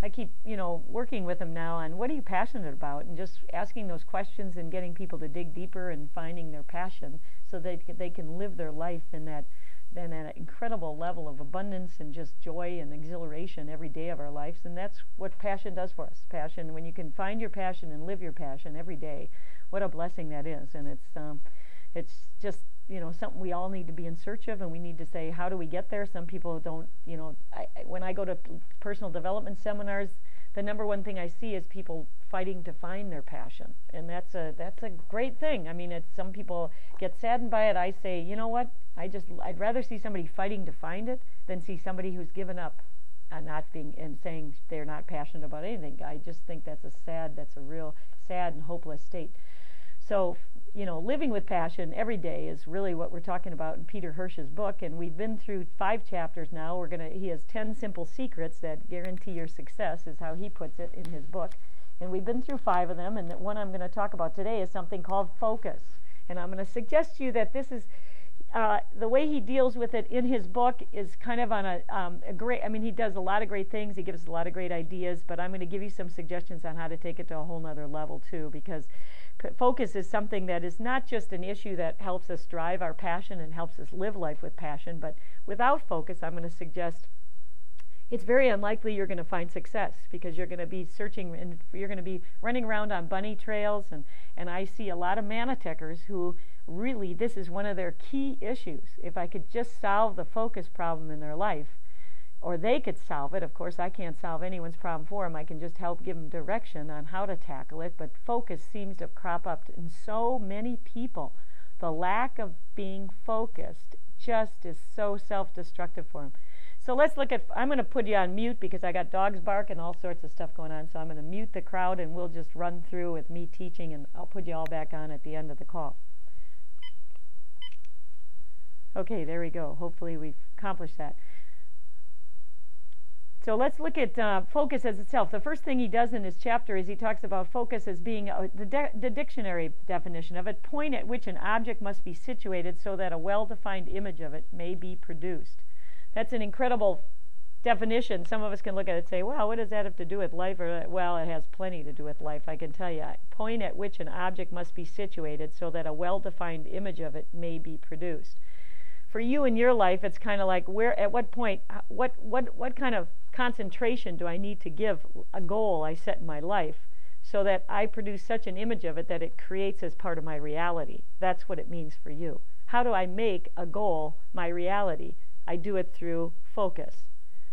I keep, working with them now on what are you passionate about, and just asking those questions and getting people to dig deeper and finding their passion so they can live their life in that incredible level of abundance and just joy and exhilaration every day of our lives. And that's what passion does for us. Passion, when you can find your passion and live your passion every day, what a blessing that is. And it's just something we all need to be in search of, and we need to say, how do we get there? Some people don't, when I go to personal development seminars, the number one thing I see is people fighting to find their passion, and that's a great thing. I mean, some people get saddened by it. I say, you know what? I'd rather see somebody fighting to find it than see somebody who's given up on not being and saying they're not passionate about anything. I just think that's a real sad and hopeless state. So, living with passion every day is really what we're talking about in Peter Hirsch's book, and we've been through 5 chapters now. He has 10 simple secrets that guarantee your success, is how he puts it in his book. And we've been through 5 of them, and the one I'm going to talk about today is something called focus. And I'm going to suggest to you that this is the way he deals with it in his book is kind of on a great, he does a lot of great things. He gives us a lot of great ideas, but I'm going to give you some suggestions on how to take it to a whole nother level too, because focus is something that is not just an issue that helps us drive our passion and helps us live life with passion, but without focus, I'm going to suggest it's very unlikely you're going to find success, because you're going to be searching and you're going to be running around on bunny trails, and I see a lot of Manitechers who really, this is one of their key issues. If I could just solve the focus problem in their life, or they could solve it. Of course, I can't solve anyone's problem for them. I can just help give them direction on how to tackle it, but focus seems to crop up in so many people. The lack of being focused just is so self-destructive for them. So let's look at, I'm going to put you on mute because I got dogs bark and all sorts of stuff going on, so I'm going to mute the crowd and we'll just run through with me teaching, and I'll put you all back on at the end of the call. Okay, there we go. Hopefully we've accomplished that. So let's look at focus as itself. The first thing he does in his chapter is he talks about focus as being the dictionary definition of it, point at which an object must be situated so that a well-defined image of it may be produced. That's an incredible definition. Some of us can look at it and say, well, what does that have to do with life? Well, it has plenty to do with life, I can tell you. Point at which an object must be situated so that a well-defined image of it may be produced. For you in your life, it's kind of like, at what point, what kind of concentration do I need to give a goal I set in my life so that I produce such an image of it that it creates as part of my reality? That's what it means for you. How do I make a goal my reality? I do it through focus.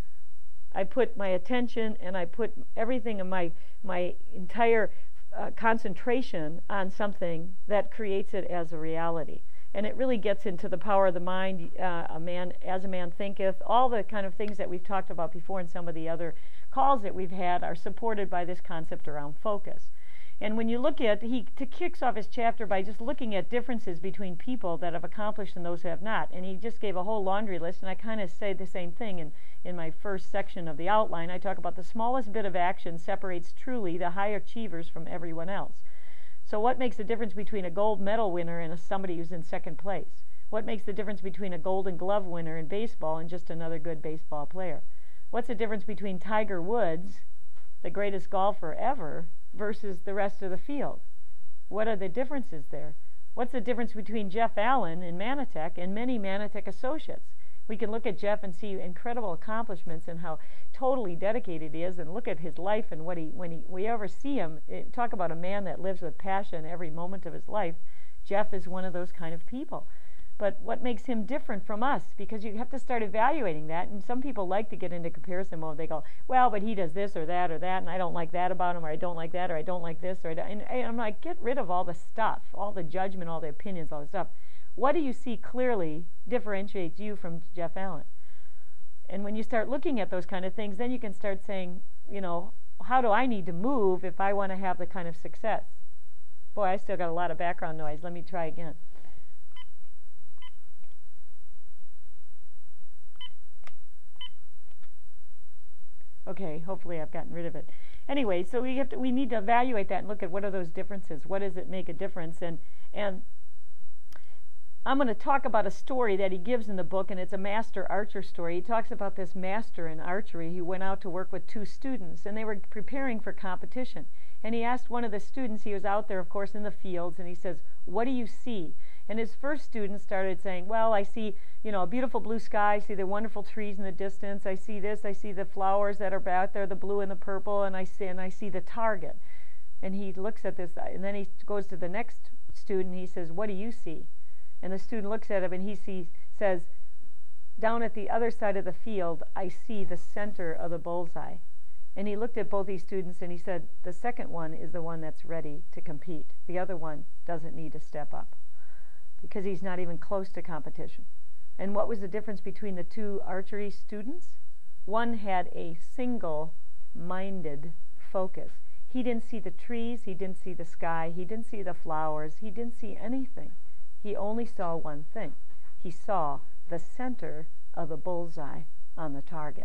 I put my attention and I put everything in my entire concentration on something that creates it as a reality. And it really gets into the power of the mind, a man thinketh. All the kind of things that we've talked about before in some of the other calls that we've had are supported by this concept around focus. And when you look at, he kicks off his chapter by just looking at differences between people that have accomplished and those who have not. And he just gave a whole laundry list, and I kind of say the same thing in my first section of the outline. I talk about the smallest bit of action separates truly the high achievers from everyone else. So what makes the difference between a gold medal winner and somebody who's in second place? What makes the difference between a Golden Glove winner in baseball and just another good baseball player? What's the difference between Tiger Woods, the greatest golfer ever, versus the rest of the field? What are the differences there? What's the difference between Jeff Allen in Manitech and many Manitech associates? We can look at Jeff and see incredible accomplishments and how totally dedicated he is, and look at his life and when we ever see him, talk about a man that lives with passion every moment of his life. Jeff is one of those kind of people. But what makes him different from us? Because you have to start evaluating that, and some people like to get into comparison mode. They go, well, but he does this or that, and I don't like that about him, or I don't like that, or I don't like this, and I'm like, get rid of all the stuff, all the judgment, all the opinions, all the stuff. What do you see clearly differentiates you from Jeff Allen? And when you start looking at those kind of things, then you can start saying, how do I need to move if I want to have the kind of success? Boy, I still got a lot of background noise. Let me try again. Okay, hopefully I've gotten rid of it. Anyway, so we need to evaluate that and look at what are those differences. What does it make a difference? And I'm going to talk about a story that he gives in the book, and it's a master archer story. He talks about this master in archery who went out to work with 2 students, and they were preparing for competition. And he asked one of the students, he was out there, of course, in the fields, and he says, "What do you see?" And his first student started saying, "Well, I see, a beautiful blue sky, I see the wonderful trees in the distance, I see this, I see the flowers that are out there, the blue and the purple, and I see the target." And he looks at this, and then he goes to the next student, and he says, "What do you see?" And the student looks at him, and he says, "Down at the other side of the field, I see the center of the bullseye." And he looked at both these students, and he said, "The second one is the one that's ready to compete. The other one doesn't need to step up because he's not even close to competition." And what was the difference between the 2 archery students? One had a single-minded focus. He didn't see the trees, he didn't see the sky, he didn't see the flowers, he didn't see anything. He only saw one thing. He saw the center of the bullseye on the target.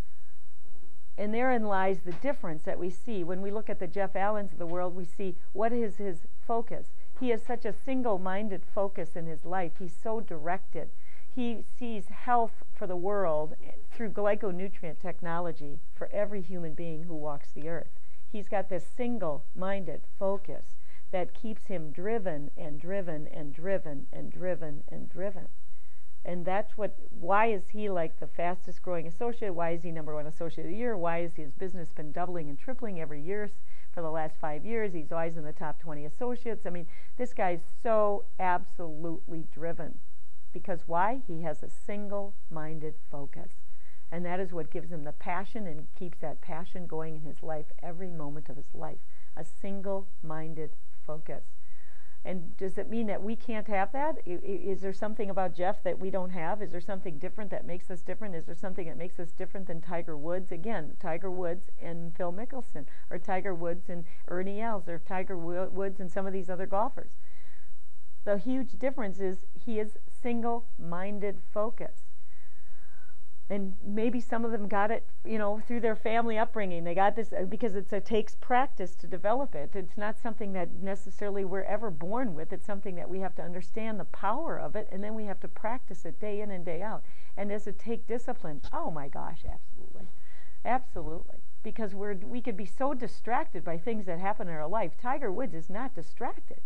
And therein lies the difference that we see. When we look at the Jeff Allens of the world, we see what is his focus. He has such a single-minded focus in his life. He's so directed. He sees health for the world through glyconutrient technology for every human being who walks the earth. He's got this single-minded focus that keeps him driven and driven and driven and driven and driven. And that's why is he like the fastest growing associate? Why is he #1 associate of the year? Why has his business been doubling and tripling every year for the last 5 years? He's always in the top 20 associates. I mean, this guy's so absolutely driven. Because why? He has a single-minded focus. And that is what gives him the passion and keeps that passion going in his life every moment of his life. A single-minded focus. And does it mean that we can't have that? Is there something about Jeff that we don't have? Is there something different that makes us different? Is there something that makes us different than Tiger Woods? Again, Tiger Woods and Phil Mickelson, or Tiger Woods and Ernie Els, or Tiger Woods and some of these other golfers. The huge difference is he is single-minded focus. And maybe some of them got it, through their family upbringing. They got this because it takes practice to develop it. It's not something that necessarily we're ever born with. It's something that we have to understand the power of it, and then we have to practice it day in and day out. And does it take discipline? Oh my gosh, absolutely. Absolutely. Because we could be so distracted by things that happen in our life. Tiger Woods is not distracted.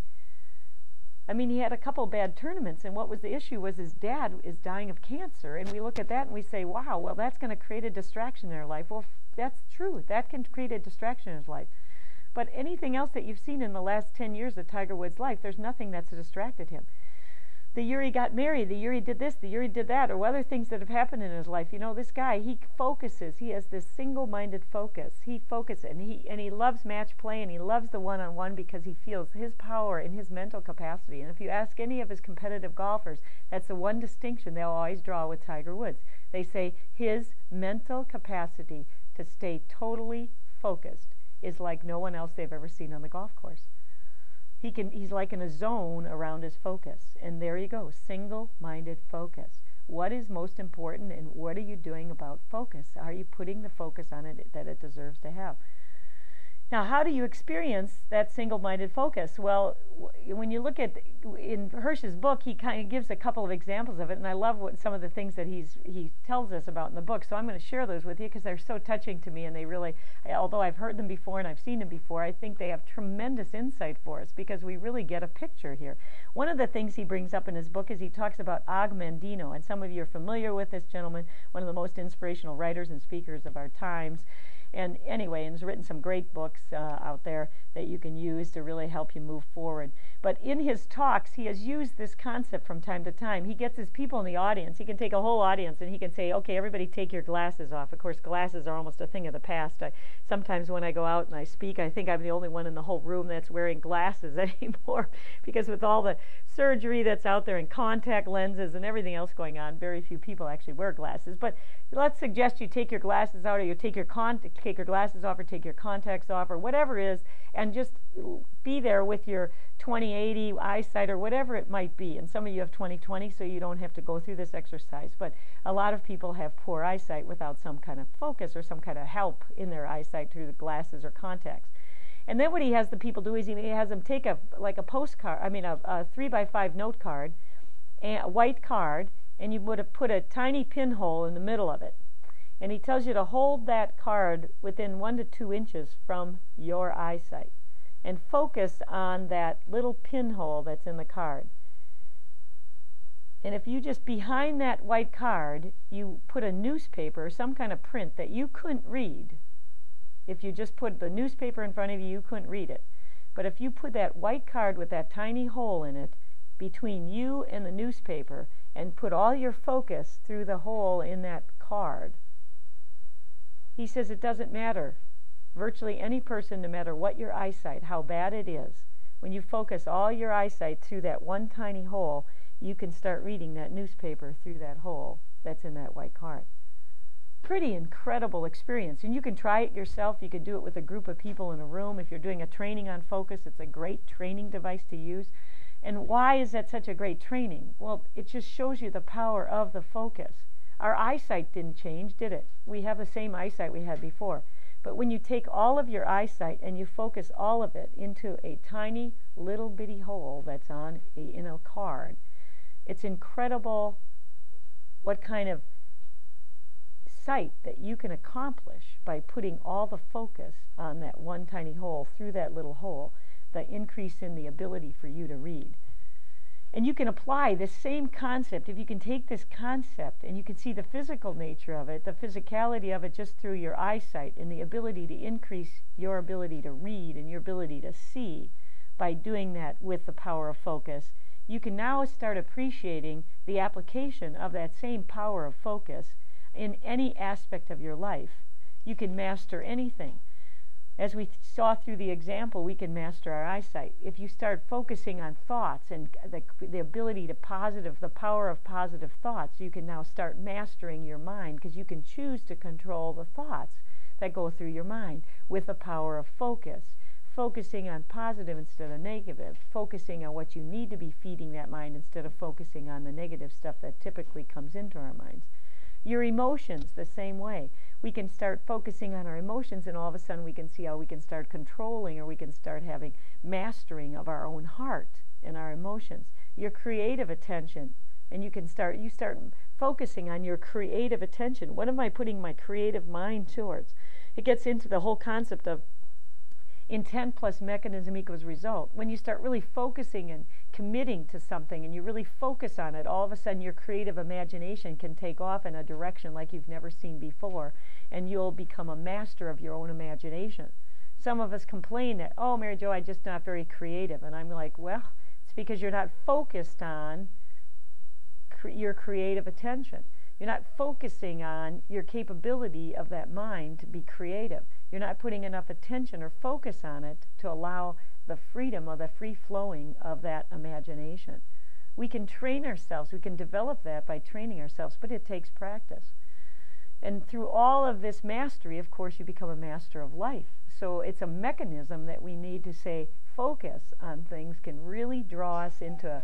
I mean, he had a couple bad tournaments, and what was the issue was his dad is dying of cancer, and we look at that and we say, wow, well, that's going to create a distraction in our life. Well, that's true. That can create a distraction in his life. But anything else that you've seen in the last 10 years of Tiger Woods' life, there's nothing that's distracted him. The year he got married, the year he did this, the year he did that, or other things that have happened in his life. This guy, he focuses. He has this single-minded focus. He focuses, and he loves match play, and he loves the one-on-one because he feels his power and his mental capacity. And if you ask any of his competitive golfers, that's the one distinction they'll always draw with Tiger Woods. They say his mental capacity to stay totally focused is like no one else they've ever seen on the golf course. He's like in a zone around his focus. And there you go, single-minded focus. What is most important, and what are you doing about focus? Are you putting the focus on it that it deserves to have? Now, how do you experience that single-minded focus? Well, when you look at in Hirsch's book, he kind of gives a couple of examples of it, and I love some of the things that he tells us about in the book. So I'm going to share those with you because they're so touching to me, and they really, although I've heard them before and I've seen them before, I think they have tremendous insight for us because we really get a picture here. One of the things he brings up in his book is he talks about Og Mandino, and some of you are familiar with this gentleman, one of the most inspirational writers and speakers of our times. And anyway, and has written some great books out there that you can use to really help you move forward. But in his talks, he has used this concept from time to time. He gets his people in the audience. He can take a whole audience and he can say, okay, everybody take your glasses off. Of course, glasses are almost a thing of the past. Sometimes when I go out and I speak, I think I'm the only one in the whole room that's wearing glasses anymore because with all the surgery that's out there and contact lenses and everything else going on, very few people actually wear glasses. But let's suggest you take your glasses out, or you take your glasses off, or take your contacts off, or whatever it is, and just be there with your 20/80 eyesight or whatever it might be. And some of you have 20/20, so you don't have to go through this exercise. But a lot of people have poor eyesight without some kind of focus or some kind of help in their eyesight through the glasses or contacts. And then what he has the people do is he has them take a postcard, a 3x5 note card, a white card, and you would have put a tiny pinhole in the middle of it. And he tells you to hold that card within 1 to 2 inches from your eyesight and focus on that little pinhole that's in the card. And if you just behind that white card, you put a newspaper or some kind of print that you couldn't read. If you just put the newspaper in front of you, you couldn't read it. But if you put that white card with that tiny hole in it between you and the newspaper and put all your focus through the hole in that card, he says it doesn't matter. Virtually any person, no matter what your eyesight, how bad it is, when you focus all your eyesight through that one tiny hole, you can start reading that newspaper through that hole that's in that white card. Pretty incredible experience. And you can try it yourself. You can do it with a group of people in a room. If you're doing a training on focus, it's a great training device to use. And why is that such a great training? Well, it just shows you the power of the focus. Our eyesight didn't change, did it? We have the same eyesight we had before. But when you take all of your eyesight and you focus all of it into a tiny little bitty hole that's in a card, it's incredible what kind of sight that you can accomplish by putting all the focus on that one tiny hole through that little hole, the increase in the ability for you to read. And you can apply this same concept. If you can take this concept and you can see the physical nature of it, the physicality of it just through your eyesight and the ability to increase your ability to read and your ability to see by doing that with the power of focus, you can now start appreciating the application of that same power of focus in any aspect of your life. You can master anything. As we saw through the example, we can master our eyesight. If you start focusing on thoughts and the ability to the power of positive thoughts, you can now start mastering your mind because you can choose to control the thoughts that go through your mind with the power of focus. Focusing on positive instead of negative, focusing on what you need to be feeding that mind instead of focusing on the negative stuff that typically comes into our minds. Your emotions, the same way. We can start focusing on our emotions and all of a sudden we can see how we can start controlling or we can start having mastering of our own heart and our emotions. Your creative attention, and you start focusing on your creative attention. What am I putting my creative mind towards? It gets into the whole concept of intent plus mechanism equals result. When you start really focusing and committing to something and you really focus on it, all of a sudden your creative imagination can take off in a direction like you've never seen before, and you'll become a master of your own imagination. Some of us complain that, oh, Mary Jo, I'm just not very creative. And I'm like, well, it's because you're not focused on your creative attention. You're not focusing on your capability of that mind to be creative. You're not putting enough attention or focus on it to allow the freedom or the free flowing of that imagination. We can train ourselves. We can develop that by training ourselves, but it takes practice. And through all of this mastery, of course, you become a master of life. So it's a mechanism that we need to say, focus on things can really draw us into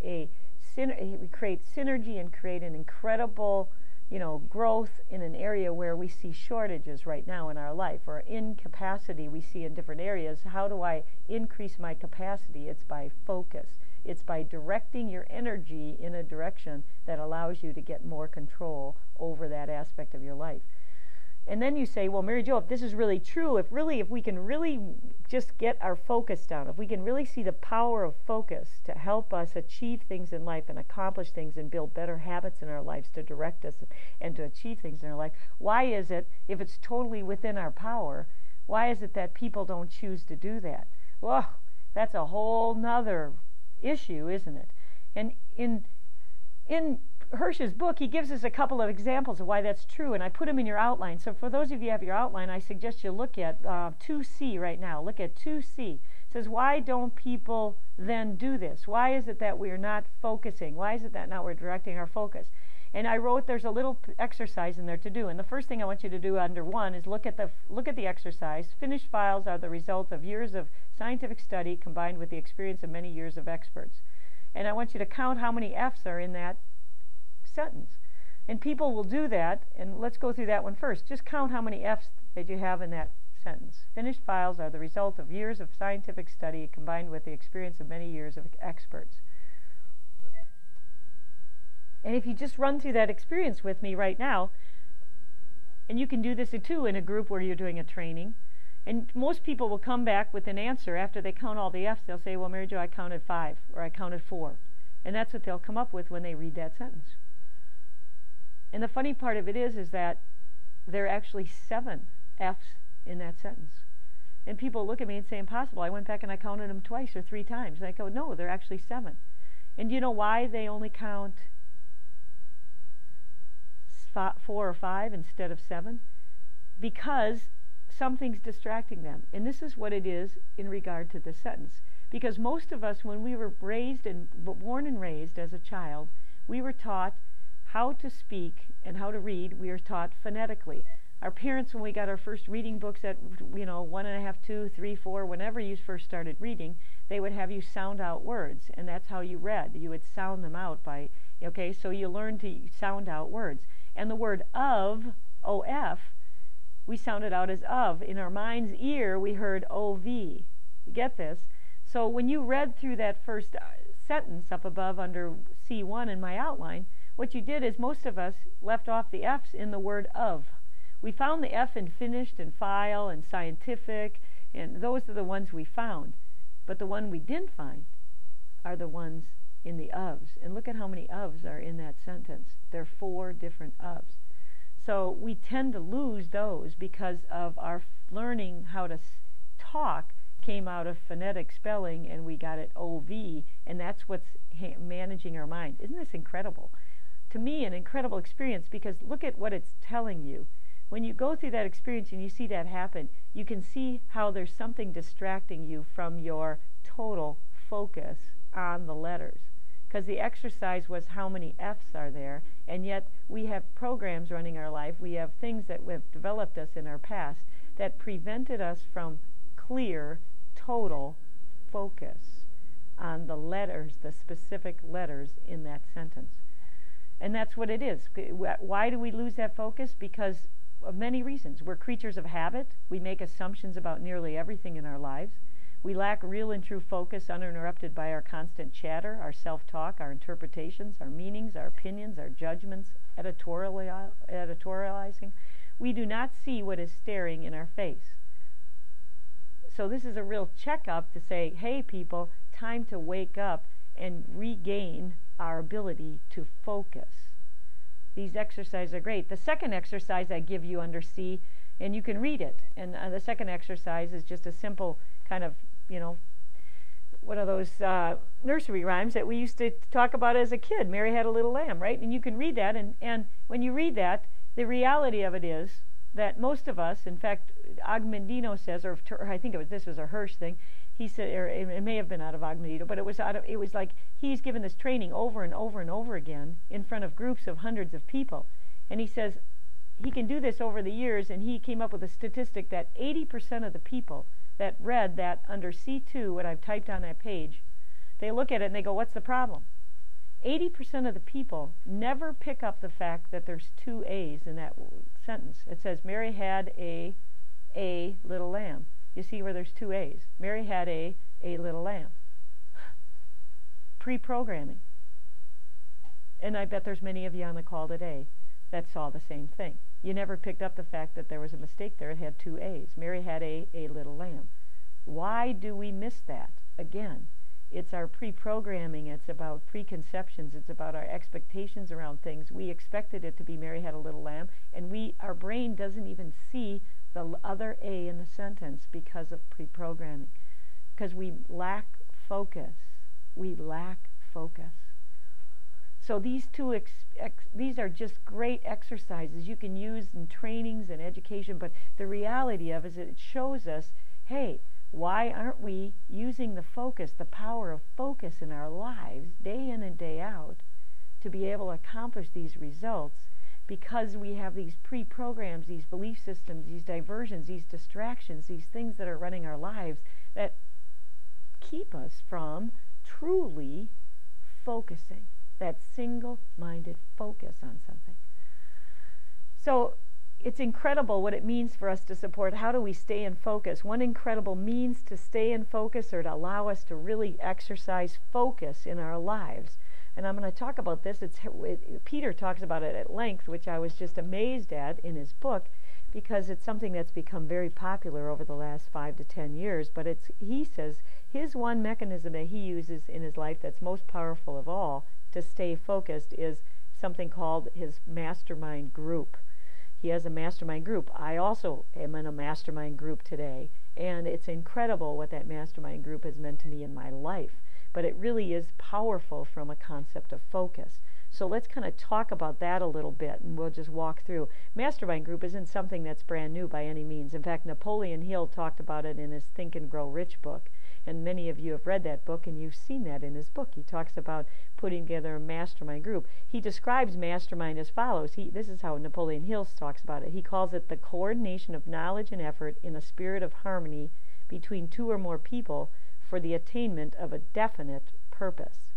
we create synergy and create an incredible, growth in an area where we see shortages right now in our life, or incapacity we see in different areas. How do I increase my capacity? It's by focus. It's by directing your energy in a direction that allows you to get more control over that aspect of your life. And then you say, well, Mary Jo, if this is really true, if we can really just get our focus down, if we can really see the power of focus to help us achieve things in life and accomplish things and build better habits in our lives to direct us and to achieve things in our life, why is it, if it's totally within our power, why is it that people don't choose to do that? Well, that's a whole nother issue, isn't it? And in Hirsch's book, he gives us a couple of examples of why that's true, and I put them in your outline. So for those of you who have your outline, I suggest you look at 2C right now. Look at 2C. It says, why don't people then do this? Why is it that we're not focusing? Why is it that we're directing our focus? And I wrote, there's a little exercise in there to do. And the first thing I want you to do under 1 is look at the exercise. Finished files are the result of years of scientific study combined with the experience of many years of experts. And I want you to count how many F's are in that sentence. And people will do that, and let's go through that one first. Just count how many F's that you have in that sentence. Finished files are the result of years of scientific study combined with the experience of many years of experts. And if you just run through that experience with me right now, and you can do this too in a group where you're doing a training, and most people will come back with an answer after they count all the F's. They'll say, well, Mary Jo, I counted 5, or I counted 4. And that's what they'll come up with when they read that sentence. And the funny part of it is that there are actually 7 F's in that sentence. And people look at me and say, impossible. I went back and I counted them twice or 3 times. And I go, no, they're actually 7. And do you know why they only count 4 or 5 instead of 7? Because something's distracting them. And this is what it is in regard to this sentence. Because most of us, when we were born and raised as a child, we were taught how to speak and how to read. We were taught phonetically. Our parents, when we got our first reading books at 1.5, 2, 3, 4, whenever you first started reading, they would have you sound out words, and that's how you read. You would sound them out by, okay, so you learn to sound out words. And the word of, O-F, we sounded out as of. In our mind's ear, we heard O-V. You get this? So when you read through that first sentence up above under C1 in my outline, what you did is most of us left off the F's in the word of. We found the F in finished and file and scientific, and those are the ones we found. But the one we didn't find are the ones in the ofs. And look at how many ofs are in that sentence. There are 4 different ofs. So we tend to lose those because of our learning how to talk came out of phonetic spelling, and we got it O-V, and that's what's managing our mind. Isn't this incredible? To me, an incredible experience, because look at what it's telling you. When you go through that experience and you see that happen, you can see how there's something distracting you from your total focus on the letters. Because the exercise was how many F's are there, and yet we have programs running our life, we have things that have developed us in our past that prevented us from clear, total focus on the letters, the specific letters in that sentence. And that's what it is. Why do we lose that focus? Because of many reasons. We're creatures of habit. We make assumptions about nearly everything in our lives. We lack real and true focus uninterrupted by our constant chatter, our self-talk, our interpretations, our meanings, our opinions, our judgments, editorializing. We do not see what is staring in our face. So this is a real checkup to say, hey people, time to wake up and regain our ability to focus. These exercises are great. The second exercise I give you under C, and you can read it. And the second exercise is just a simple kind of, what are those nursery rhymes that we used to talk about as a kid? Mary Had a Little Lamb, right? And you can read that, and when you read that, the reality of it is that most of us, in fact, Agmendino says, or I think this was a Hirsch thing, he said, or it may have been out of Agmendino, but it was like he's given this training over and over and over again in front of groups of hundreds of people. And he says he can do this over the years, and he came up with a statistic that 80% of the people that read that under C2, what I've typed on that page, they look at it and they go, what's the problem? 80% of the people never pick up the fact that there's 2 A's in that sentence. It says, Mary had a little lamb. You see where there's 2 A's. Mary had a little lamb. Pre-programming. And I bet there's many of you on the call today that saw the same thing. You never picked up the fact that there was a mistake there. It had 2 A's. Mary had a little lamb. Why do we miss that? Again, it's our pre-programming. It's about preconceptions. It's about our expectations around things. We expected it to be Mary had a little lamb, and our brain doesn't even see the other A in the sentence because of pre-programming. Because we lack focus. We lack focus. So these these are just great exercises you can use in trainings and education, but the reality of it is it shows us, hey, why aren't we using the focus, the power of focus in our lives, day in and day out, to be able to accomplish these results? Because we have these pre-programs, these belief systems, these diversions, these distractions, these things that are running our lives that keep us from truly focusing, that single-minded focus on something. So it's incredible what it means for us to support. How do we stay in focus? One incredible means to stay in focus, or to allow us to really exercise focus in our lives, And I'm going to talk about this. Peter talks about it at length, which I was just amazed at in his book, because it's something that's become very popular over the last 5 to 10 years. But he says his one mechanism that he uses in his life that's most powerful of all to stay focused is something called his mastermind group. He has a mastermind group. I also am in a mastermind group today, and it's incredible what that mastermind group has meant to me in my life. But it really is powerful from a concept of focus. So let's kind of talk about that a little bit, and we'll just walk through. Mastermind group isn't something that's brand new by any means. In fact, Napoleon Hill talked about it in his Think and Grow Rich book. And many of you have read that book, and you've seen that in his book. He talks about putting together a mastermind group. He describes mastermind as follows. This is how Napoleon Hill talks about it. He calls it the coordination of knowledge and effort in a spirit of harmony between 2 or more people for the attainment of a definite purpose.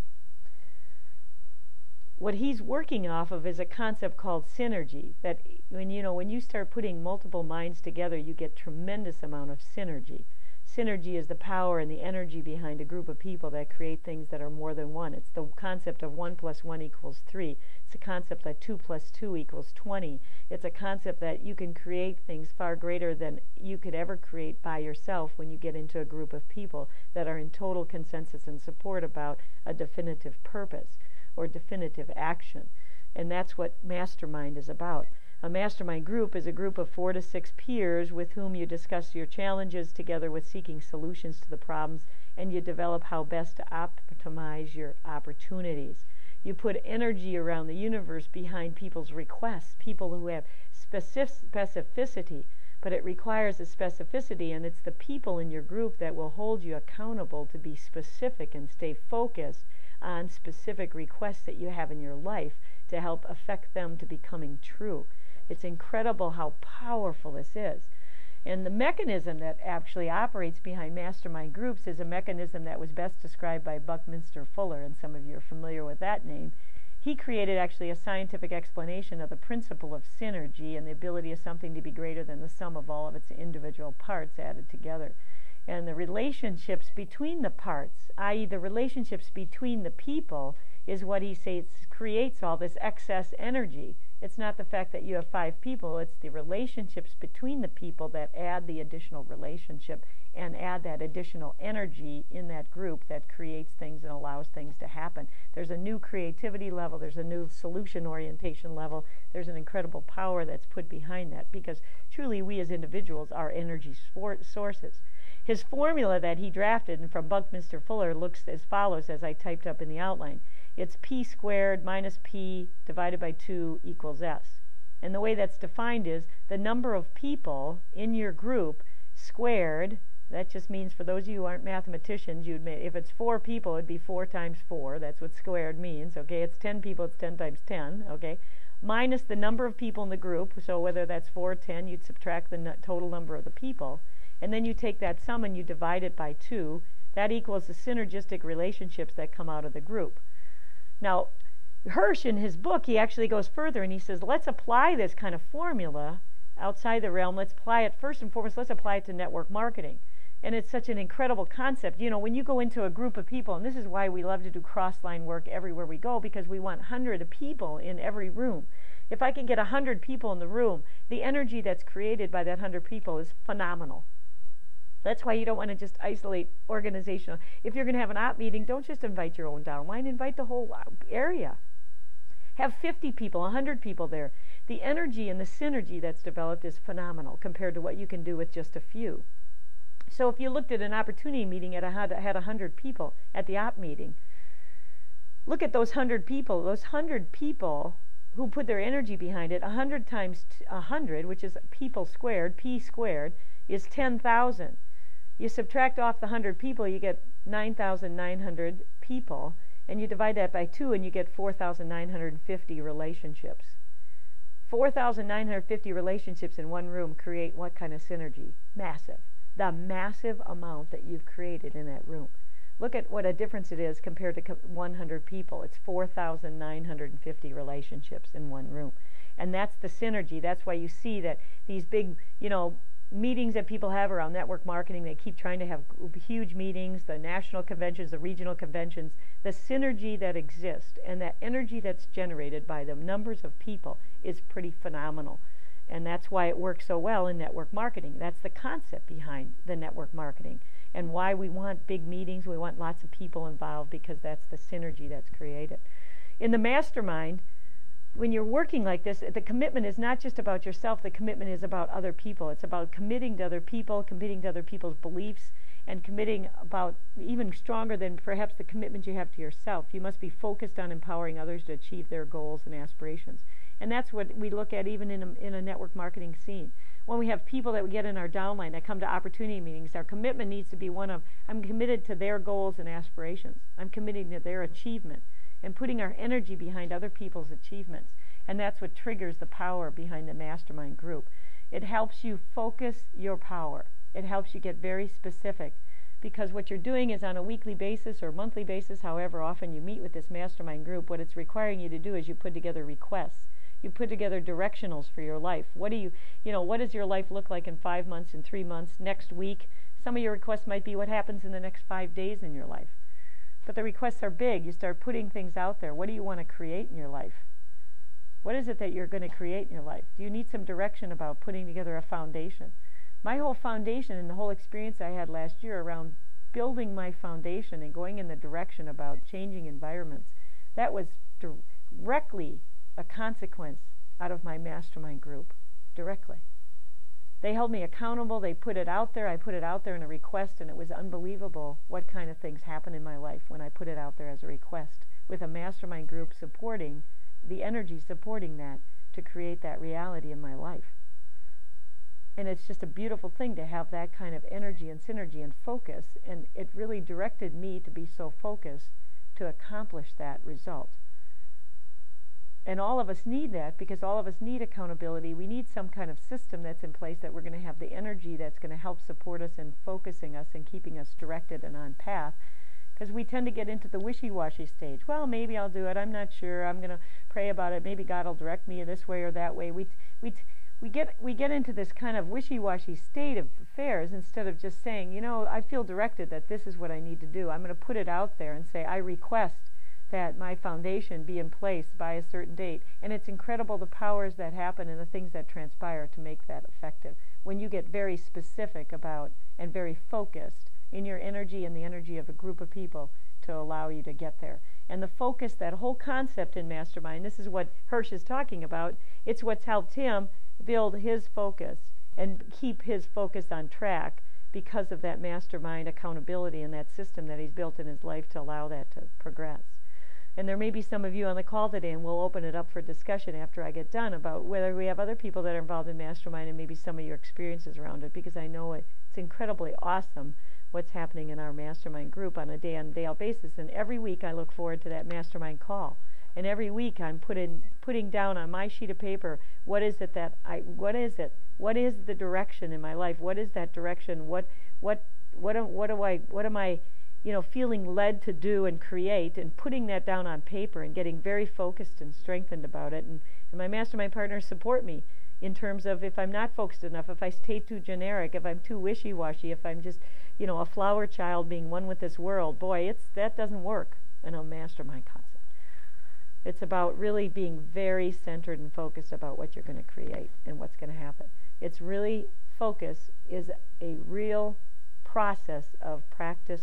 What he's working off of is a concept called synergy, that when you start putting multiple minds together, you get tremendous amount of synergy. Synergy is the power and the energy behind a group of people that create things that are more than one. It's the concept of 1 + 1 = 3. It's a concept that 2 + 2 = 20. It's a concept that you can create things far greater than you could ever create by yourself when you get into a group of people that are in total consensus and support about a definitive purpose or definitive action. And that's what mastermind is about. A mastermind group is a group of 4 to 6 peers with whom you discuss your challenges together with seeking solutions to the problems, and you develop how best to optimize your opportunities. You put energy around the universe behind people's requests, people who have specificity, but it requires a specificity, and it's the people in your group that will hold you accountable to be specific and stay focused on specific requests that you have in your life to help affect them to becoming true. It's incredible how powerful this is. And the mechanism that actually operates behind mastermind groups is a mechanism that was best described by Buckminster Fuller, and some of you are familiar with that name. He created actually a scientific explanation of the principle of synergy and the ability of something to be greater than the sum of all of its individual parts added together. And the relationships between the parts, i.e. the relationships between the people, is what he says creates all this excess energy. It's not the fact that you have 5 people, it's the relationships between the people that add the additional relationship and add that additional energy in that group that creates things and allows things to happen. There's a new creativity level, there's a new solution orientation level, there's an incredible power that's put behind that, because truly we as individuals are energy sources. His formula that he drafted and from Buckminster Fuller looks as follows, as I typed up in the outline. It's p² minus p divided by 2 = s. And the way that's defined is the number of people in your group squared. That just means, for those of you who aren't mathematicians, if it's 4 people, it'd be 4 times 4. That's what squared means. Okay, it's 10 people, it's 10 times 10. Okay, minus the number of people in the group. So whether that's 4 or 10, you'd subtract the total number of the people. And then you take that sum and you divide it by 2. That equals the synergistic relationships that come out of the group. Now, Hirsch, in his book, he actually goes further and he says, let's apply this kind of formula outside the realm. Let's apply it, first and foremost, let's apply it to network marketing. And it's such an incredible concept. You know, when you go into a group of people, and this is why we love to do cross-line work everywhere we go, because we want 100 people in every room. If I can get 100 people in the room, the energy that's created by that 100 people is phenomenal. That's why you don't want to just isolate organizational. If you're going to have an op meeting, don't just invite your own downline, invite the whole area. Have 50 people, 100 people there. The energy and the synergy that's developed is phenomenal compared to what you can do with just a few. So if you looked at an opportunity meeting that had 100 people at the op meeting, look at those 100 people. Those 100 people who put their energy behind it, 100 times 100, which is people squared, p², is 10,000. You subtract off the 100 people, you get 9,900 people, and you divide that by 2, and you get 4,950 relationships. 4,950 relationships in one room create what kind of synergy? Massive. The massive amount that you've created in that room. Look at what a difference it is compared to 100 people. It's 4,950 relationships in one room. And that's the synergy. That's why you see that these big, meetings that people have around network marketing, they keep trying to have huge meetings, the national conventions, the regional conventions, the synergy that exists and that energy that's generated by the numbers of people is pretty phenomenal. And that's why it works so well in network marketing. That's the concept behind the network marketing and why we want big meetings. We want lots of people involved because that's the synergy that's created. In the mastermind, when you're working like this, the commitment is not just about yourself. The commitment is about other people. It's about committing to other people, committing to other people's beliefs, and committing about even stronger than perhaps the commitment you have to yourself. You must be focused on empowering others to achieve their goals and aspirations. And that's what we look at even in a network marketing scene. When we have people that we get in our downline that come to opportunity meetings, our commitment needs to be one of, I'm committed to their goals and aspirations. I'm committing to their achievement and putting our energy behind other people's achievements. And that's what triggers the power behind the mastermind group. It helps you focus your power. It helps you get very specific, because what you're doing is on a weekly basis or monthly basis, however often you meet with this mastermind group, what it's requiring you to do is you put together requests. You put together directionals for your life. What does your life look like in 5 months, in 3 months, next week? Some of your requests might be what happens in the next 5 days in your life. But the requests are big. You start putting things out there. What do you want to create in your life? What is it that you're going to create in your life? Do you need some direction about putting together a foundation? My whole foundation and the whole experience I had last year around building my foundation and going in the direction about changing environments, that was directly a consequence out of my mastermind group. Directly. They held me accountable. They put it out there. I put it out there in a request, and it was unbelievable what kind of things happen in my life when I put it out there as a request, with a mastermind group supporting, the energy supporting that to create that reality in my life. And it's just a beautiful thing to have that kind of energy and synergy and focus, and it really directed me to be so focused to accomplish that result. And all of us need that, because all of us need accountability. We need some kind of system that's in place that we're going to have the energy that's going to help support us in focusing us and keeping us directed and on path. Because we tend to get into the wishy-washy stage. Well, maybe I'll do it. I'm not sure. I'm going to pray about it. Maybe God will direct me this way or that way. We get into this kind of wishy-washy state of affairs instead of just saying, I feel directed that this is what I need to do. I'm going to put it out there and say, I request that my foundation be in place by a certain date. And it's incredible the powers that happen and the things that transpire to make that effective. When you get very specific about and very focused in your energy and the energy of a group of people to allow you to get there. And the focus, that whole concept in Mastermind, this is what Hirsch is talking about. It's what's helped him build his focus and keep his focus on track because of that Mastermind accountability and that system that he's built in his life to allow that to progress. And there may be some of you on the call today, and we'll open it up for discussion after I get done about whether we have other people that are involved in Mastermind and maybe some of your experiences around it, because I know it's incredibly awesome what's happening in our Mastermind group on a day-on-day basis. And every week I look forward to that Mastermind call. And every week I'm putting down on my sheet of paper, what is it? What is the direction in my life? What is that direction? What am I feeling led to do and create, and putting that down on paper and getting very focused and strengthened about it. And my Mastermind partners support me in terms of if I'm not focused enough, if I stay too generic, if I'm too wishy-washy, if I'm just, a flower child being one with this world. Boy, that doesn't work in a Mastermind concept. It's about really being very centered and focused about what you're going to create and what's going to happen. It's really, focus is a real process of practice.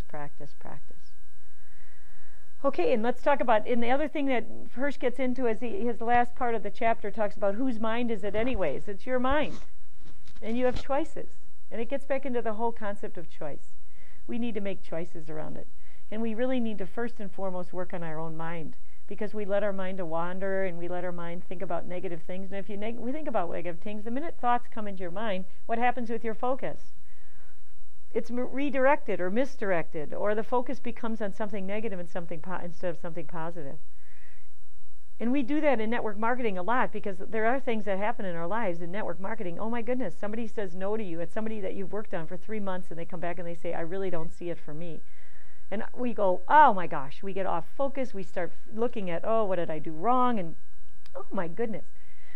Okay, and let's talk about, and the other thing that Hirsch gets into is his last part of the chapter talks about whose mind is it anyways? It's your mind. And you have choices. And it gets back into the whole concept of choice. We need to make choices around it. And we really need to first and foremost work on our own mind, because we let our mind wander and we let our mind think about negative things. And if we think about negative things, the minute thoughts come into your mind, what happens with your focus? It's redirected or misdirected, or the focus becomes on something negative and instead of something positive. And we do that in network marketing a lot, because there are things that happen in our lives in network marketing. Oh my goodness, somebody says no to you. It's somebody that you've worked on for 3 months, and they come back and they say, I really don't see it for me. And we go, oh my gosh, we get off focus. We start looking at, what did I do wrong? And oh my goodness.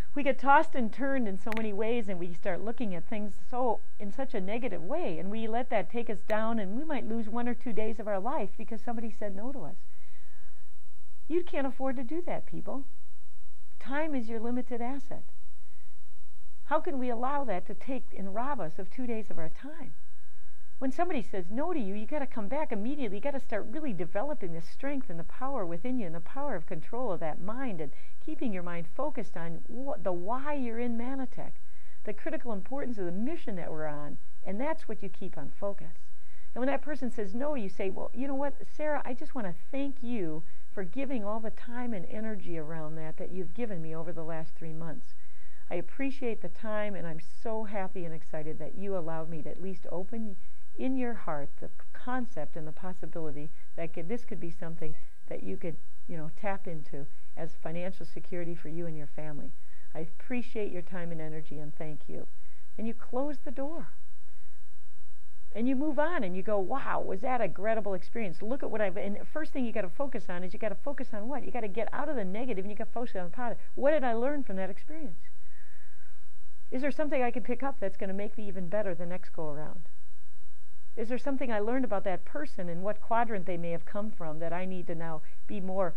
we get tossed and turned in so many ways, and we start looking at things in such a negative way, and we let that take us down, and we might lose 1 or 2 days of our life because somebody said no to us. You can't afford to do that, people. Time is your limited asset. How can we allow that to take and rob us of 2 days of our time? When somebody says no to you, you got to come back immediately. You got to start really developing the strength and the power within you and the power of control of that mind and keeping your mind focused on the why you're in Manatech, the critical importance of the mission that we're on, and that's what you keep on focus. And when that person says no, you say, well, you know what, Sarah, I just want to thank you for giving all the time and energy around that you've given me over the last 3 months. I appreciate the time, and I'm so happy and excited that you allowed me to at least open in your heart the concept and the possibility that this could be something that you could, tap into as financial security for you and your family. I appreciate your time and energy, and thank you. And you close the door. And you move on, and you go, wow, was that a incredible experience? Look at what and the first thing you got to focus on is you got to focus on what? You got to get out of the negative, and you got to focus on the positive. What did I learn from that experience? Is there something I can pick up that's going to make me even better the next go around? Is there something I learned about that person and what quadrant they may have come from that I need to now have more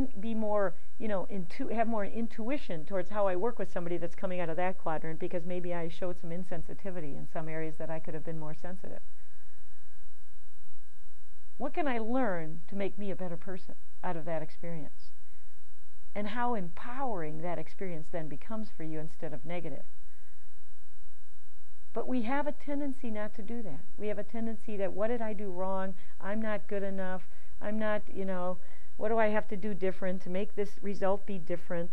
intuition towards how I work with somebody that's coming out of that quadrant, because maybe I showed some insensitivity in some areas that I could have been more sensitive. What can I learn to make me a better person out of that experience? And how empowering that experience then becomes for you instead of negative. But we have a tendency not to do that. We have a tendency that, what did I do wrong? I'm not good enough. I'm not, what do I have to do different to make this result be different?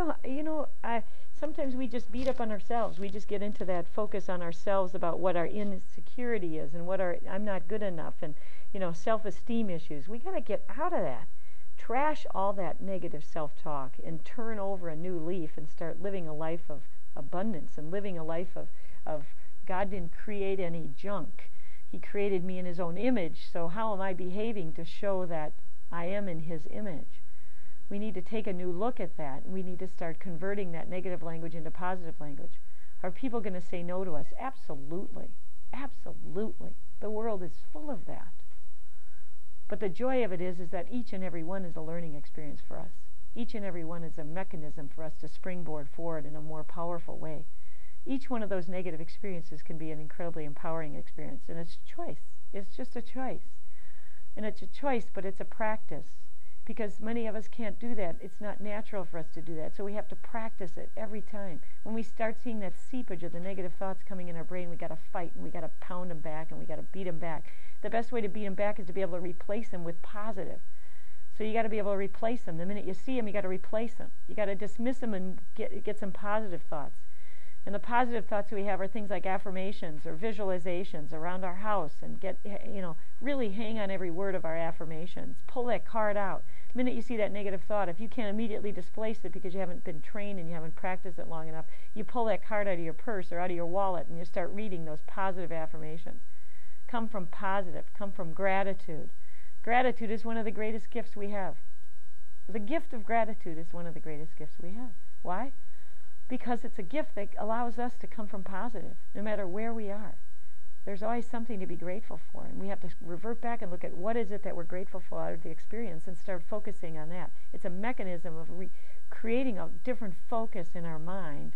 Sometimes we just beat up on ourselves. We just get into that focus on ourselves about what our insecurity is and what I'm not good enough, and, self-esteem issues. We got to get out of that. Trash all that negative self-talk and turn over a new leaf and start living a life of abundance and living a life of God didn't create any junk. He created me in His own image, so how am I behaving to show that I am in His image? We need to take a new look at that, and we need to start converting that negative language into positive language. Are people going to say no to us? Absolutely. Absolutely. The world is full of that. But the joy of it is that each and every one is a learning experience for us. Each and every one is a mechanism for us to springboard forward in a more powerful way. Each one of those negative experiences can be an incredibly empowering experience, and it's a choice. It's just a choice. And it's a choice, but it's a practice, because many of us can't do that. It's not natural for us to do that, so we have to practice it every time. When we start seeing that seepage of the negative thoughts coming in our brain, we got to fight, and we got to pound them back, and we got to beat them back. The best way to beat them back is to be able to replace them with positive. So you got to be able to replace them. The minute you see them, you got to replace them. You got to dismiss them and get some positive thoughts. And the positive thoughts we have are things like affirmations or visualizations around our house, and really hang on every word of our affirmations. Pull that card out. The minute you see that negative thought, if you can't immediately displace it because you haven't been trained and you haven't practiced it long enough, you pull that card out of your purse or out of your wallet and you start reading those positive affirmations. Come from positive, come from gratitude. Gratitude is one of the greatest gifts we have. The gift of gratitude is one of the greatest gifts we have. Why? Because it's a gift that allows us to come from positive, no matter where we are. There's always something to be grateful for, and we have to revert back and look at what is it that we're grateful for out of the experience and start focusing on that. It's a mechanism of creating a different focus in our mind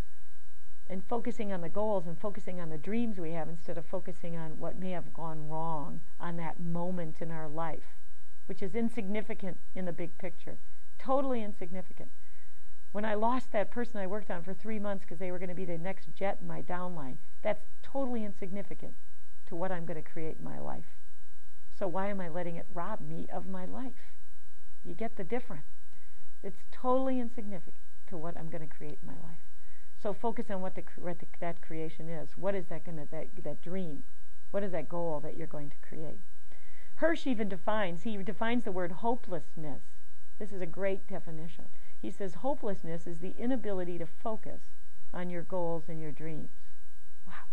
and focusing on the goals and focusing on the dreams we have instead of focusing on what may have gone wrong on that moment in our life, which is insignificant in the big picture, totally insignificant. When I lost that person I worked on for 3 months because they were going to be the next jet in my downline, that's totally insignificant to what I'm going to create in my life. So why am I letting it rob me of my life? You get the difference. It's totally insignificant to what I'm going to create in my life. So focus on what that creation is. What is that dream? What is that goal that you're going to create? Hirsch even defines the word hopelessness. This is a great definition. He says hopelessness is the inability to focus on your goals and your dreams. Wow.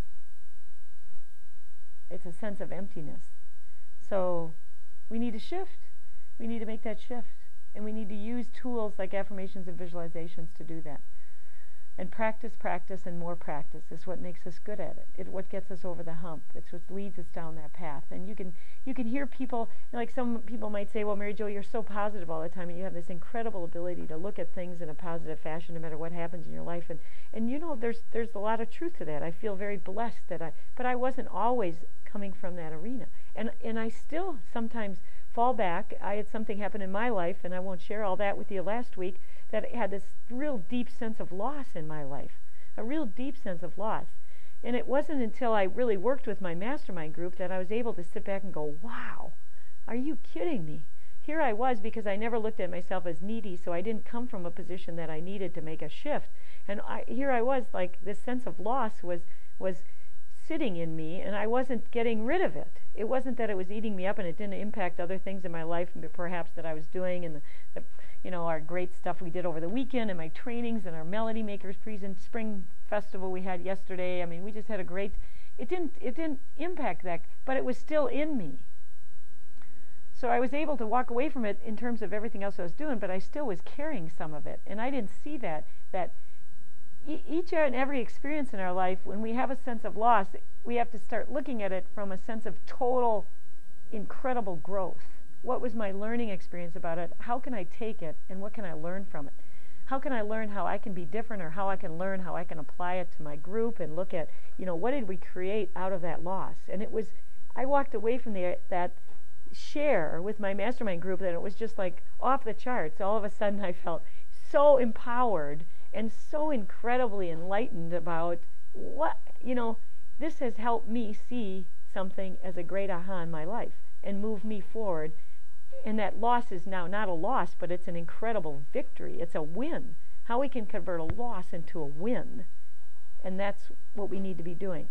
It's a sense of emptiness. So we need to shift. We need to make that shift. And we need to use tools like affirmations and visualizations to do that. And practice, practice, and more practice is what makes us good at it. It's what gets us over the hump. It's what leads us down that path. And you can hear people, like some people might say, well, Mary Jo, you're so positive all the time, and you have this incredible ability to look at things in a positive fashion no matter what happens in your life. And you know, there's a lot of truth to that. I feel very blessed but I wasn't always coming from that arena. And I still sometimes fall back. I had something happen in my life, and I won't share all that with you last week, that had this real deep sense of loss in my life, a real deep sense of loss. And it wasn't until I really worked with my mastermind group that I was able to sit back and go, wow, are you kidding me? Here I was, because I never looked at myself as needy, so I didn't come from a position that I needed to make a shift. And here I was, like, this sense of loss was sitting in me, and I wasn't getting rid of it. It wasn't that it was eating me up and it didn't impact other things in my life, perhaps, that I was doing, and our great stuff we did over the weekend, and my trainings, and our Melody Makers spring festival we had yesterday. I mean, we just had a great, it didn't impact that, but it was still in me. So I was able to walk away from it in terms of everything else I was doing, but I still was carrying some of it. And I didn't see that each and every experience in our life, when we have a sense of loss, we have to start looking at it from a sense of total, incredible growth. What was my learning experience about it? How can I take it, and what can I learn from it? How can I learn how I can be different, or how I can learn how I can apply it to my group, and look at, what did we create out of that loss? And I walked away from that share with my mastermind group, that it was just like off the charts. All of a sudden I felt so empowered and so incredibly enlightened about what, this has helped me see something as a great aha in my life and move me forward. And that loss is now not a loss, but it's an incredible victory. It's a win. How we can convert a loss into a win. And that's what we need to be doing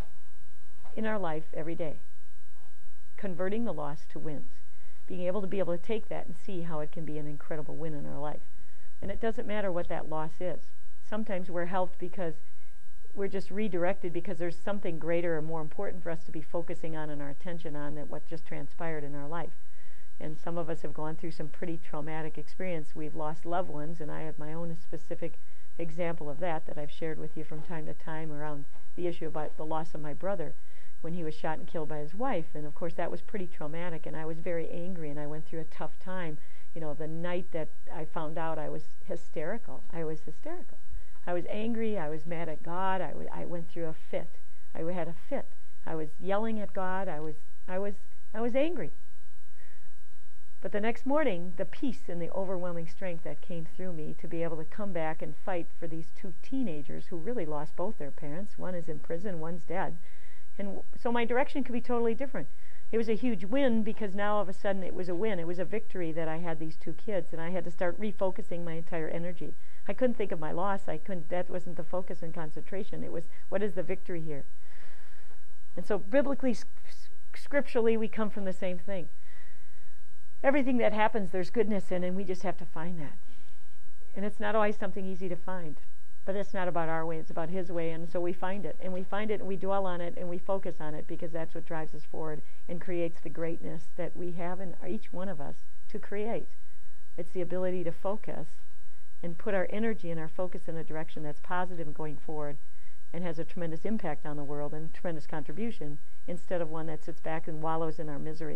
in our life every day. Converting the loss to wins. Being able to take that and see how it can be an incredible win in our life. And it doesn't matter what that loss is. Sometimes we're helped because we're just redirected, because there's something greater or more important for us to be focusing on and our attention on than what just transpired in our life. And some of us have gone through some pretty traumatic experience. We've lost loved ones, and I have my own specific example of that I've shared with you from time to time around the issue about the loss of my brother when he was shot and killed by his wife. And of course that was pretty traumatic, and I was very angry, and I went through a tough time. The night that I found out, I was hysterical. I was angry. I was mad at God. I went through a fit. I had a fit. I was yelling at God. I was angry. But the next morning, the peace and the overwhelming strength that came through me to be able to come back and fight for these two teenagers who really lost both their parents. One is in prison, one's dead. And so my direction could be totally different. It was a huge win, because now all of a sudden it was a win. It was a victory that I had these two kids, and I had to start refocusing my entire energy. I couldn't think of my loss. That wasn't the focus and concentration. It was, what is the victory here? And so biblically, scripturally, we come from the same thing. Everything that happens, there's goodness in, and we just have to find that. And it's not always something easy to find. But it's not about our way, it's about His way, and so we find it, and we dwell on it, and we focus on it, because that's what drives us forward and creates the greatness that we have in each one of us to create. It's the ability to focus and put our energy and our focus in a direction that's positive and going forward and has a tremendous impact on the world and a tremendous contribution, instead of one that sits back and wallows in our misery.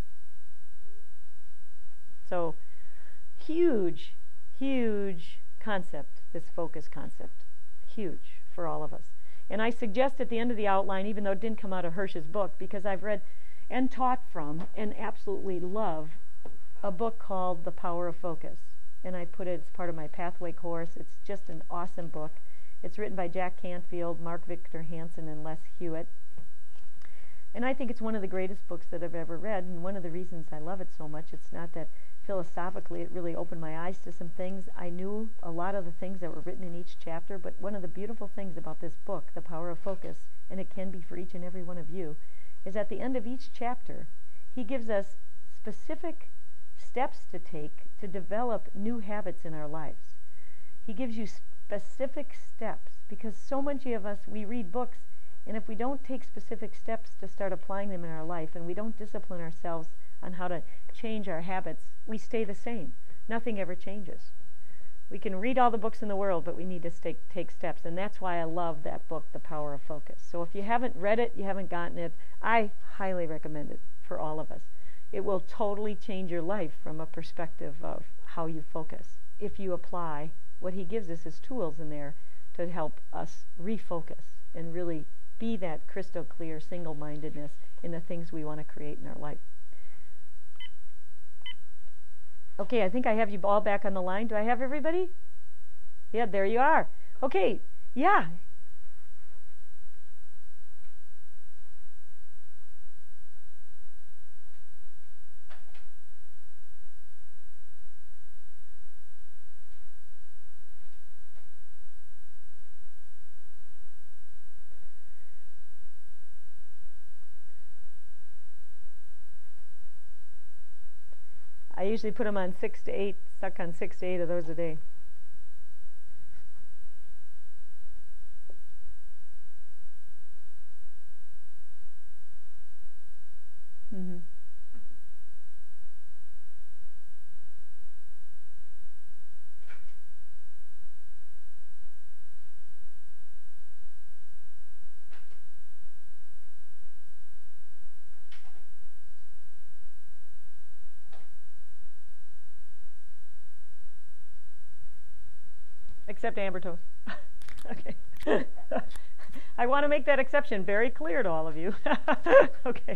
So, huge concept, this focus concept. Huge for all of us. And I suggest at the end of the outline, even though it didn't come out of Hirsch's book, because I've read and taught from and absolutely love a book called The Power of Focus. And I put it as part of my Pathway course. It's just an awesome book. It's written by Jack Canfield, Mark Victor Hansen, and Les Hewitt. And I think it's one of the greatest books that I've ever read, and one of the reasons I love it so much, it's not that philosophically it really opened my eyes to some things. I knew a lot of the things that were written in each chapter, but one of the beautiful things about this book, The Power of Focus, and it can be for each and every one of you, is at the end of each chapter, he gives us specific steps to take to develop new habits in our lives. He gives you specific steps, because so many of us, we read books, and if we don't take specific steps to start applying them in our life, and we don't discipline ourselves on how to change our habits, we stay the same. Nothing ever changes. We can read all the books in the world, but we need to take steps. And that's why I love that book, The Power of Focus. So if you haven't read it, you haven't gotten it, I highly recommend it for all of us. It will totally change your life from a perspective of how you focus if you apply what he gives us as tools in there to help us refocus and really be that crystal clear single-mindedness in the things we want to create in our life. Okay, I think I have you all back on the line. Do I have everybody? Yeah, there you are. Okay, yeah. I usually put them on 6 to 8, stuck on 6 to 8 of those a day. Mm-hmm. Except amber toast. Okay. I want to make that exception very clear to all of you. Okay.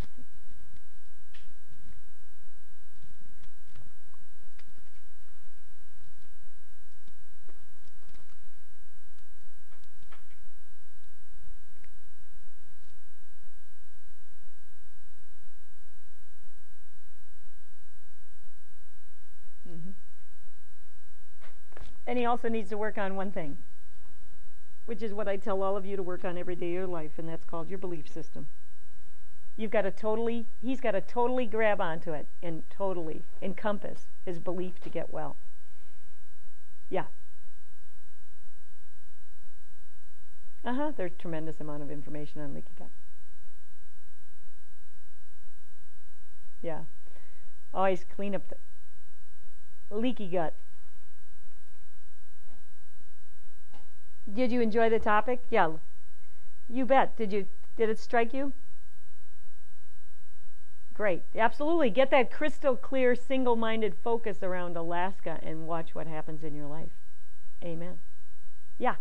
And he also needs to work on one thing, which is what I tell all of you to work on every day of your life, and that's called your belief system. He's got to totally grab onto it and totally encompass his belief to get well. Yeah. There's a tremendous amount of information on leaky gut. Yeah. Always clean up the leaky gut. Did you enjoy the topic? Yeah. You bet. Did it strike you? Great. Absolutely. Get that crystal clear, single-minded focus around Alaska and watch what happens in your life. Amen. Yeah.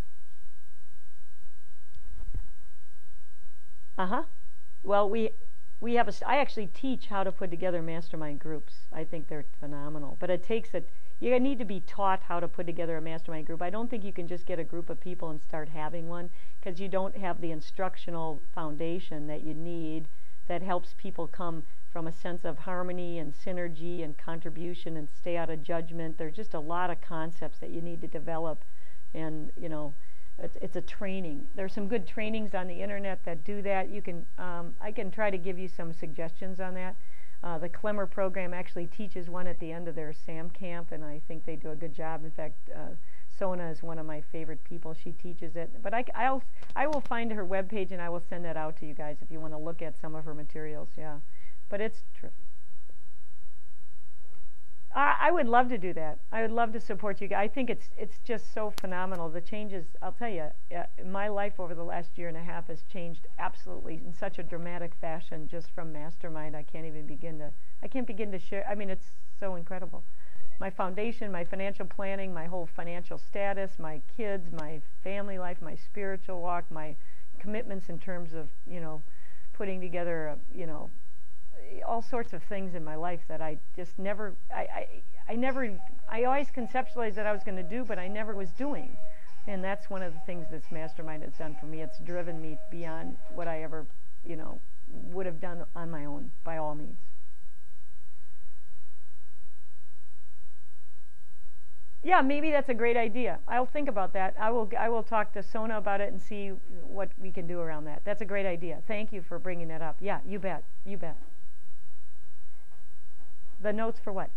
Well, we have I actually teach how to put together mastermind groups. I think they're phenomenal. But it takes you need to be taught how to put together a mastermind group. I don't think you can just get a group of people and start having one, because you don't have the instructional foundation that you need that helps people come from a sense of harmony and synergy and contribution and stay out of judgment. There's just a lot of concepts that you need to develop, and it's a training. There's some good trainings on the internet that do that. You can I can try to give you some suggestions on that. The Clemmer program actually teaches one at the end of their SAM camp, and I think they do a good job. In fact, Sona is one of my favorite people. She teaches it. But I will find her webpage, and I will send that out to you guys if you want to look at some of her materials. Yeah, but it's true. I would love to do that. I would love to support you guys. I think it's just so phenomenal. The changes, I'll tell you, my life over the last year and a half has changed absolutely in such a dramatic fashion just from Mastermind. I can't begin to share. I mean, it's so incredible. My foundation, my financial planning, my whole financial status, my kids, my family life, my spiritual walk, my commitments in terms of, putting together, all sorts of things in my life that I just never, I always conceptualized that I was going to do, but I never was doing. And that's one of the things this Mastermind has done for me. It's driven me beyond what I ever, would have done on my own, by all means. Yeah, maybe that's a great idea. I'll think about that. I will talk to Sona about it and see what we can do around that. That's a great idea. Thank you for bringing that up. Yeah, you bet. You bet. The notes for what?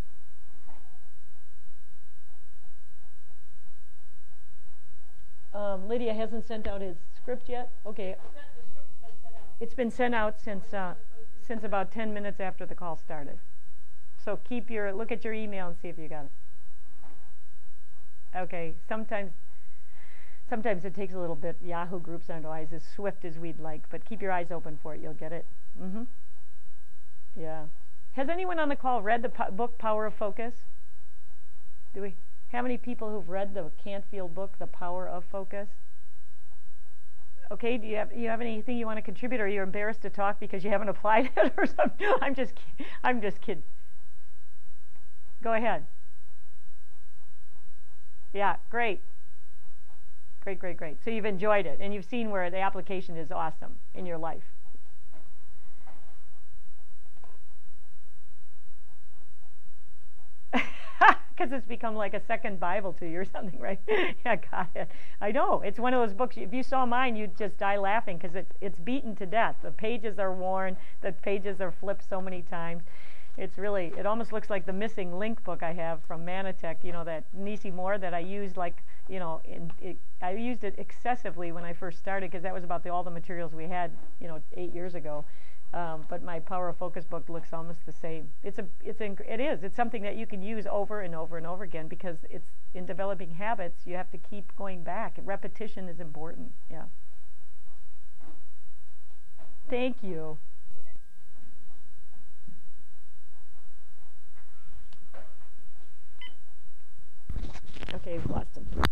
Lydia hasn't sent out his script yet? Okay. It's been sent out since about 10 minutes after the call started. So look at your email and see if you got it. Okay, sometimes it takes a little bit. Yahoo groups aren't always as swift as we'd like, but keep your eyes open for it. You'll get it. Mm-hmm. Yeah. Has anyone on the call read the book Power of Focus? Do we? How many people who've read the Cantfield book, The Power of Focus? Okay, do you have anything you want to contribute, or are you embarrassed to talk because you haven't applied it or something? I'm just kidding. Go ahead. Yeah, great. Great. So you've enjoyed it, and you've seen where the application is awesome in your life. Because it's become like a second Bible to you or something, right? Yeah, got it. I know. It's one of those books, if you saw mine, you'd just die laughing because it's beaten to death. The pages are worn. The pages are flipped so many times. It almost looks like the Missing Link book I have from Manatech, that Nisi Moore that I used I used it excessively when I first started because that was about all the materials we had, 8 years ago. But my Power of Focus book looks almost the same. It's something that you can use over and over and over again because it's in developing habits. You have to keep going back. Repetition is important. Yeah. Thank you. Okay, we've lost him.